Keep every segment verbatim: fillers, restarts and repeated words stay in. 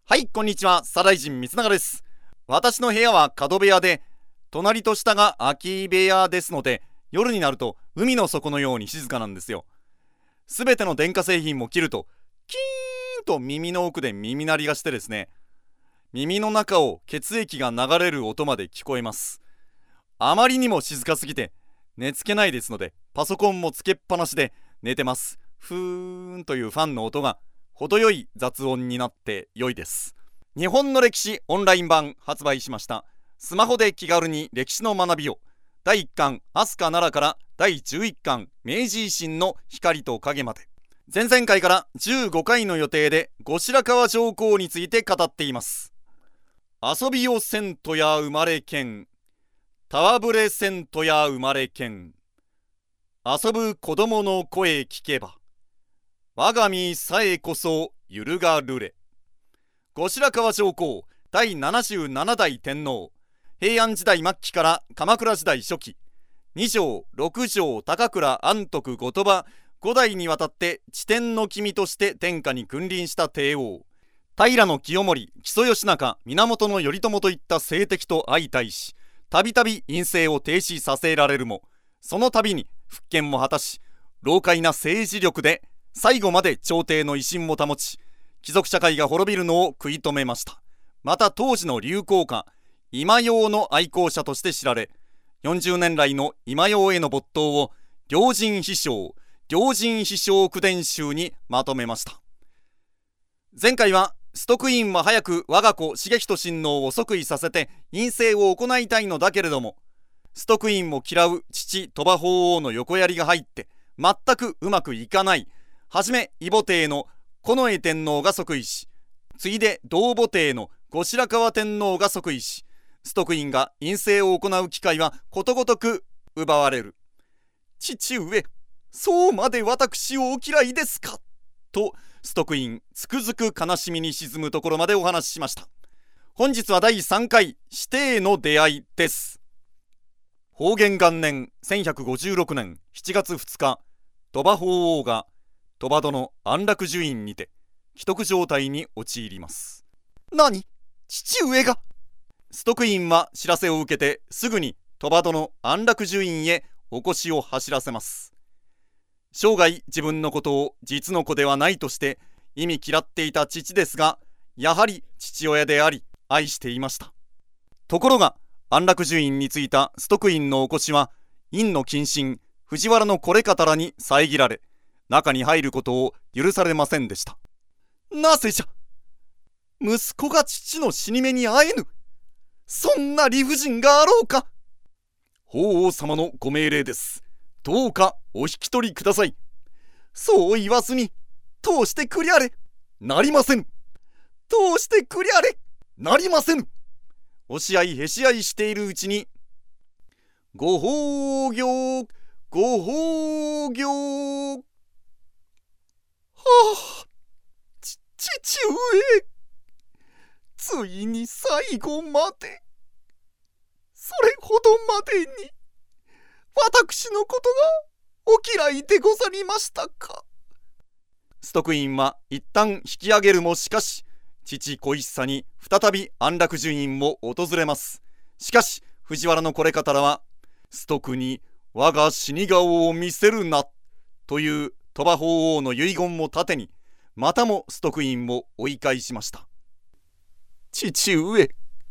はい、こんにちは。左大臣光永です。私の部屋は角部屋で、隣と下が空き部屋ですので、夜になると海の底のように静かなんですよ。すべての電化製品も切ると、キーンと耳の奥で耳鳴りがしてですね、耳の中を血液が流れる音まで聞こえます。あまりにも静かすぎて寝つけないですので、パソコンもつけっぱなしで寝てます。ふーんというファンの音が程よい雑音になって良いです。日本の歴史オンライン版発売しました。スマホで気軽に歴史の学びを。だいいっかん飛鳥奈良からだいじゅういっかん明治維新の光と影まで。前々回からじゅうごかいの予定で後白河上皇について語っています。遊びをせんとや生まれけん、たわぶれせんとや生まれけん、遊ぶ子供の声聞けば我が身さえこそ揺るがるれ。後白河上皇だいななじゅうななだい天皇、平安時代末期から鎌倉時代初期、に条六条高倉安徳後鳥羽ごだいにわたって治天の君として天下に君臨した帝王。平清盛、木曽義仲、源頼朝といった政敵と相対し、たびたび院政を停止させられるも、その度に復権も果たし、老快な政治力で最後まで朝廷の威信も保ち、貴族社会が滅びるのを食い止めました。また当時の流行歌今用の愛好者として知られ、よんじゅうねん来の今用への没頭を両人秘書両人秘書句伝集にまとめました。前回は崇徳院は早く我が子重仁親王を即位させて院政を行いたいのだけれども、崇徳院を嫌う父鳥羽法皇の横やりが入って全くうまくいかない。はじめ異母帝の近衛天皇が即位し、次いで同母帝の後白河天皇が即位し、崇徳院が院政を行う機会はことごとく奪われる。父上、そうまで私をお嫌いですかと崇徳院つくづく悲しみに沈むところまでお話ししました。本日はだいさんかい師弟の出会いです。保元元年せんひゃくごじゅうろくねんしちがつふつか、鳥羽法皇が鳥羽殿安楽寿院にて危篤状態に陥ります。何、父上が？崇徳院は知らせを受けてすぐに鳥羽殿安楽寿院へお越しを走らせます。生涯自分のことを実の子ではないとして忌み嫌っていた父ですが、やはり父親であり愛していました。ところが安楽寿院に着いた崇徳院のお越しは院の近臣藤原のこれ方らに遮られ、中に入ることを許されませんでした。なぜじゃ、息子が父の死に目に会えぬ、そんな理不尽があろうか。法皇様のご命令です。どうかお引き取りください。そう言わずに通してくりゃれ。なりませぬ。通してくりゃれ。なりませぬ。押し合いへし合いしているうちに、ご崩御ご崩御、はあ、ち父上、ついに最後まで、それほどまでに私のことがお嫌いでござりましたか。崇徳院は一旦引き上げるも、しかし父小一茶に再び安楽寿院を訪れます。しかし藤原のこれ方らは、崇徳に我が死に顔を見せるなという鳥羽法皇の遺言も盾に、またも崇徳院を追い返しました。父上、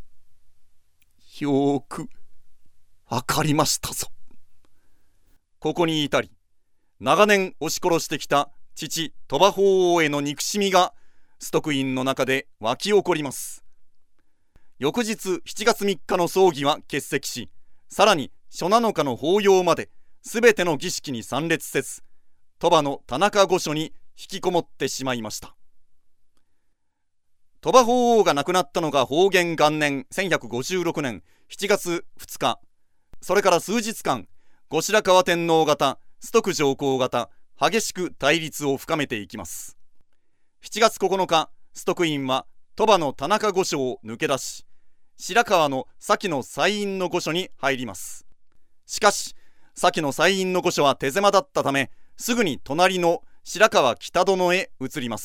よーくわかりましたぞ。ここに至り、長年押し殺してきた父鳥羽法皇への憎しみが崇徳院の中で湧き起こります。翌日しちがつみっかの葬儀は欠席し、さらに初七日の法要まで全ての儀式に参列せず、鳥羽の田中御所に引きこもってしまいました。鳥羽法皇が亡くなったのが保元元年せんひゃくごじゅうろくねんしちがつふつか。それから数日間、後白河天皇方、崇徳上皇方、激しく対立を深めていきます。しちがつここのか、崇徳院は鳥羽の田中御所を抜け出し、白河の先の西院の御所に入ります。しかし先の西院の御所は手狭だったため、すぐに隣の白河北殿へ移ります。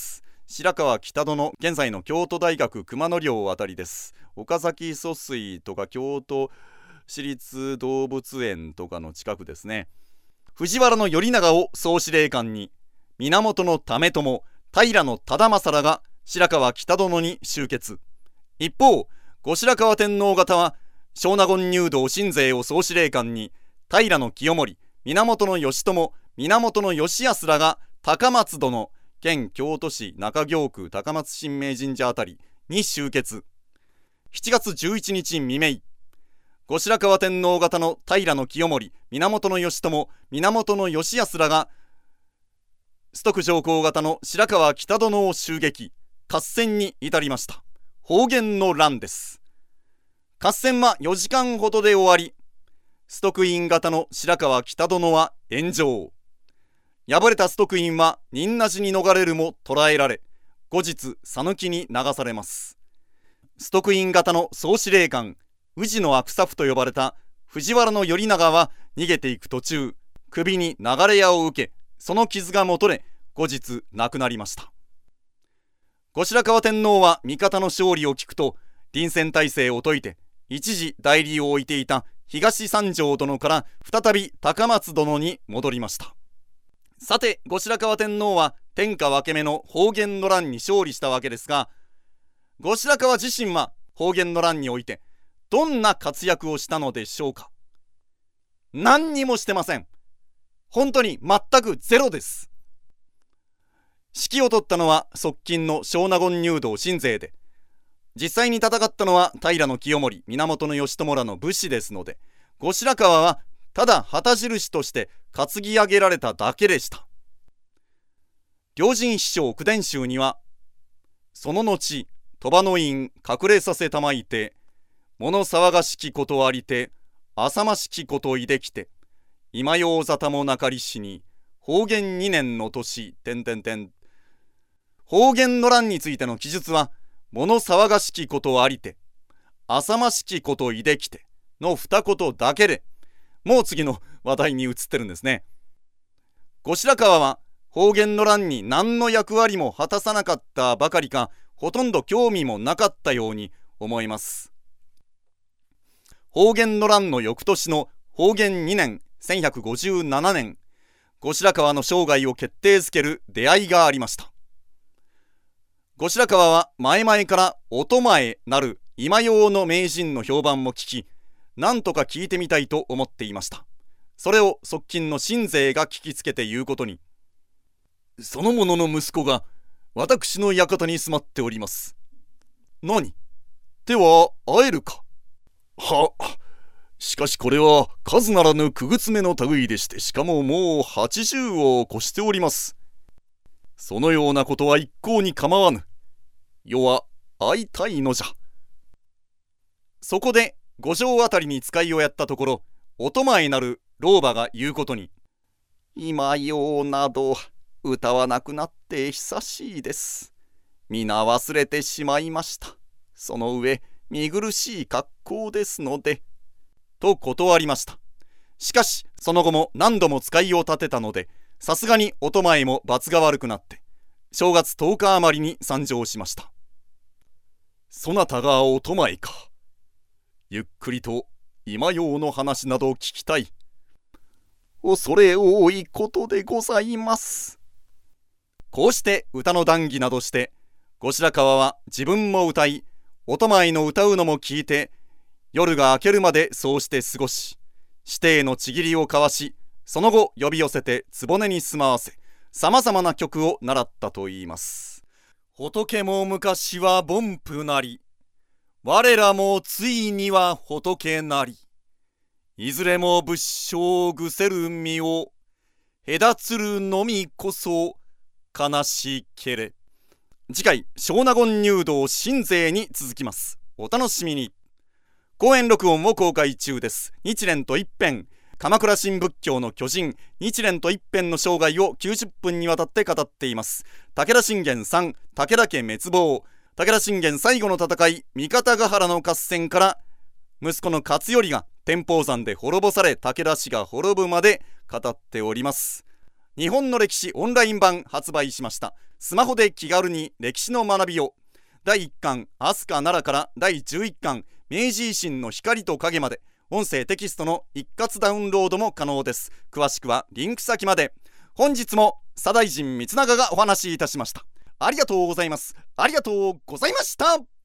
白川北殿、現在の京都大学熊野寮あたりです。岡崎疎水とか京都市立動物園とかの近くですね。藤原頼長を総司令官に、源為朝、平忠正らが白川北殿に集結。一方、後白河天皇方は小納言入道新勢を総司令官に、平清盛、源義朝、源義康らが高松殿、現京都市中京区高松神明神社あたりに集結。しちがつじゅういちにち未明、後白河天皇方の平清盛、源義朝、源義康らが崇徳上皇方の白川北殿を襲撃、合戦に至りました。保元の乱です。合戦はよじかんほどで終わり、崇徳院方の白川北殿は炎上。敗れた崇徳院は仁和寺に逃れるも捕らえられ、後日讃岐に流されます。崇徳院方の総司令官、宇治の悪作と呼ばれた藤原頼長は逃げていく途中、首に流れ矢を受け、その傷がもとれ、後日亡くなりました。後白河天皇は味方の勝利を聞くと、臨戦態勢を解いて、一時代理を置いていた東三条殿から再び高松殿に戻りました。さて、後白河天皇は天下分け目の保元の乱に勝利したわけですが、後白河自身は保元の乱においてどんな活躍をしたのでしょうか。何にもしてません。本当に全くゼロです。指揮を取ったのは側近の小納言入道新勢で、実際に戦ったのは平清盛、源義朝らの武士ですので、後白河はただ旗印として担ぎ上げられただけでした。両人秘書九伝集には、その後鳥羽の院隠れさせたまいて、物騒がしきことありて、浅ましきこといできて、今用沙汰もなかりしに、保元にねんの年、点々点。保元の乱についての記述は、物騒がしきことありて、浅ましきこといできての二言だけで、もう次の話題に移ってるんですね。後白河は保元の乱に何の役割も果たさなかったばかりか、ほとんど興味もなかったように思います。保元の乱の翌年の保元にねんせんひゃくごじゅうななねん、後白河の生涯を決定づける出会いがありました。後白河は前々から音前なる今用の名人の評判も聞き、なんとか聞いてみたいと思っていました。それを側近の新勢が聞きつけて言うことに、その者の息子が私の館に住まっております。何？では会えるか？は、しかしこれは数ならぬくぐつめの類でして、しかももうはちじゅうを越しております。そのようなことは一向に構わぬ。世は会いたいのじゃ。そこで五条あたりに使いをやったところ、音前なる老婆が言うことに、今ようなど歌わなくなって久しいです。皆忘れてしまいました。その上見苦しい格好ですので、と断りました。しかしその後も何度も使いを立てたので、さすがに音前も罰が悪くなって、正月とおか余りに参上しました。そなたが音前か。ゆっくりと今用の話など聞きたい。恐れ多いことでございます。こうして歌の談義などして、後白河は自分も歌い、音前の歌うのも聞いて、夜が明けるまでそうして過ごし、師弟のちぎりを交わし、その後呼び寄せて局に住まわせ、さまざまな曲を習ったといいます。仏も昔は凡夫なり、我らもついには仏なり、いずれも仏性ぐせる身を、隔つるのみこそ悲しけれ。次回、小納言入道新勢に続きます。お楽しみに。公演録音を公開中です。日蓮と一編、鎌倉新仏教の巨人、日蓮と一編の生涯をきゅうじゅっぷんにわたって語っています。武田信玄さん、武田家滅亡。武田信玄最後の戦い、三方ヶ原の合戦から、息子の勝頼が天保山で滅ぼされ、武田氏が滅ぶまで語っております。 日本の歴史オンライン版発売しました。スマホで気軽に歴史の学びを。だいいっかん飛鳥奈良からだいじゅういっかん明治維新の光と影まで、音声テキストの一括ダウンロードも可能です。詳しくはリンク先まで。本日も左大臣光永がお話しいたしました。ありがとうございます。ありがとうございました。